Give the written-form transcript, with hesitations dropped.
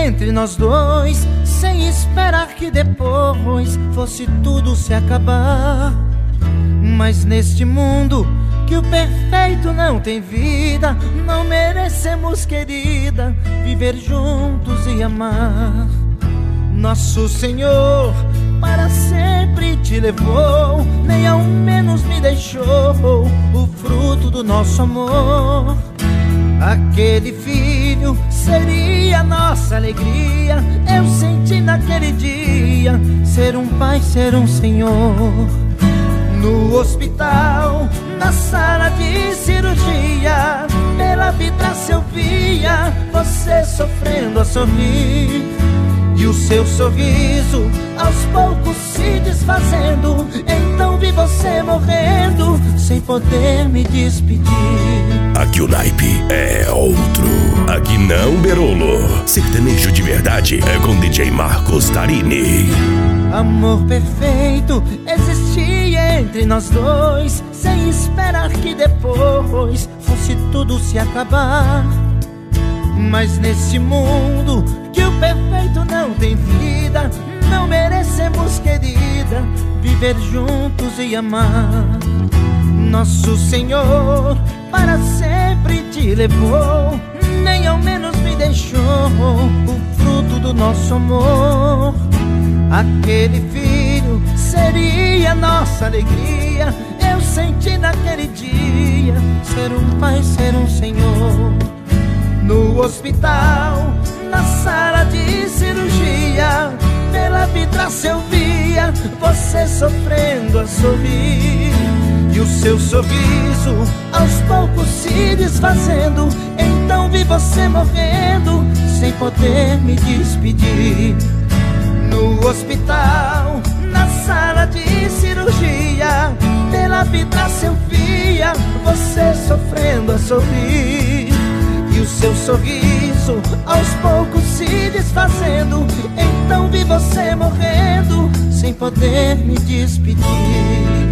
entre nós dois, sem esperar que depois fosse tudo se acabar. Mas neste mundo que o perfeito não tem vida, não merecemos, querida, viver juntos e amar. Nosso Senhor para sempre te levou, nem ao menos me deixou o fruto do nosso amor. Aquele filho seria nossa alegria. Eu senti naquele dia ser um pai, ser um Senhor. No hospital, na sala de cirurgia, pela vidraça eu via você sofrendo a sorrir, e o seu sorriso aos poucos se desfazendo. Então vi você morrendo sem poder me despedir. Aqui o naipe é outro. Aqui não, Berolo. Sertanejo de verdade é com DJ Marcos Tarini. Amor perfeito existia entre nós dois, sem esperar que depois fosse tudo se acabar. Mas nesse mundo que o perfeito não tem vida, não merecemos, querida, viver juntos e amar. Nosso Senhor para sempre te levou, nem ao menos me deixou o fruto do nosso amor. Aquele filho seria nossa alegria. Eu senti naquele dia ser um pai, ser um Senhor. No hospital, na sala de cirurgia, pela vidraça eu via você sofrendo a sorrir, e o seu sorriso aos poucos se desfazendo. Então vi você morrendo sem poder me despedir. No hospital, na sala de cirurgia, pela vidraça eu via você sofrendo a sorrir, e o seu sorriso aos poucos se desfazendo. Então vi você morrendo sem poder me despedir.